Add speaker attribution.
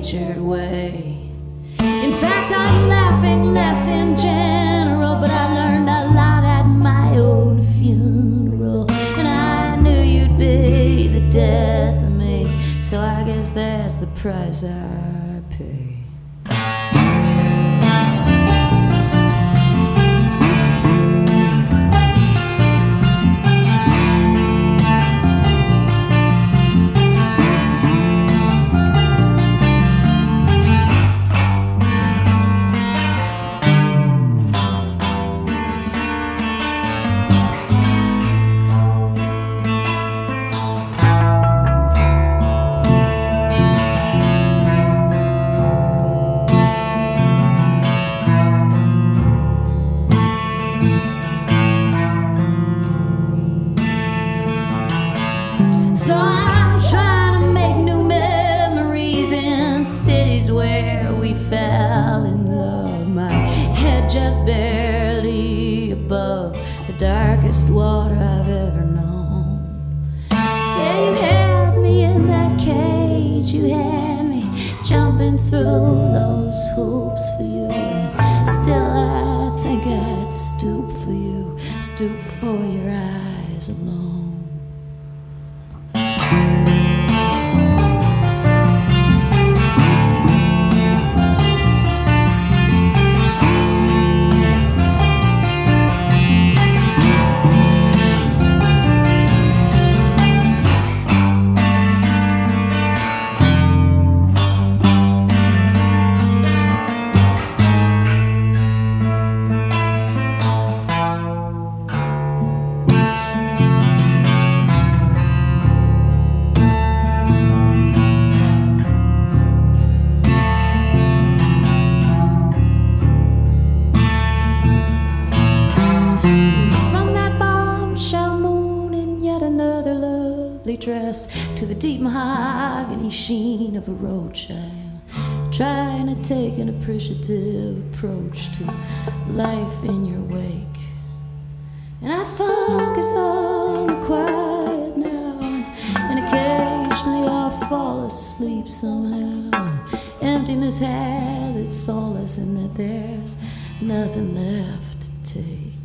Speaker 1: good-natured way. In fact, I'm laughing less in general, but I learned a lot at my own funeral. And I knew you'd be the death of me, so I guess that's the price I pay. So I'm trying to make new memories in cities where we fell in love. My head just barely above the darkest water I've ever known. Yeah, you had me in that cage, you had me jumping through those hoops for you. And still I think I'd stoop for you, stoop for your eyes alone. Dress to the deep mahogany sheen of a roach, I'm trying to take an appreciative approach to life in your wake. And I focus on the quiet now, and occasionally I'll fall asleep somehow. Emptiness has its solace in that there's nothing left to take.